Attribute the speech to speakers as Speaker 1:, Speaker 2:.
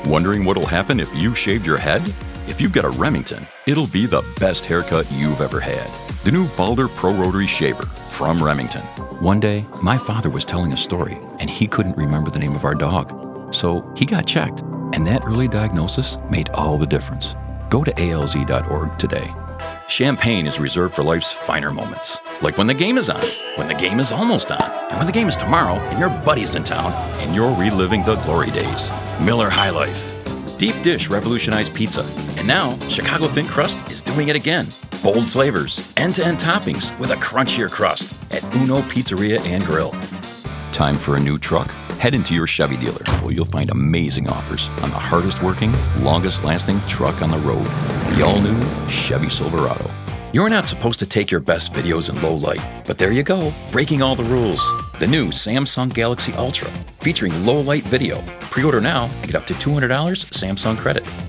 Speaker 1: Wondering what'll happen if you shaved your head? If you've got a Remington, it'll be the best haircut you've ever had. The new Balder Pro Rotary Shaver from Remington. One day, my father was telling a story, and he couldn't remember the name of our dog. So he got checked, and that early diagnosis made all the difference. Go to alz.org today. Champagne is reserved for life's finer moments. Like when the game is on, when the game is almost on, and when the game is tomorrow and your buddy is in town and you're reliving the glory days. Miller High Life. Deep dish revolutionized pizza. And now, Chicago Thin Crust is doing it again. Bold flavors, end-to-end toppings with a crunchier crust at Uno Pizzeria and Grill. Time for a new truck? Head into your Chevy dealer where you'll find amazing offers on the hardest working, longest lasting truck on the road. The all-new Chevy Silverado. You're not supposed to take your best videos in low light, but there you go, breaking all the rules. The new Samsung Galaxy Ultra, featuring low light video. Pre-order now and get up to $200 Samsung credit.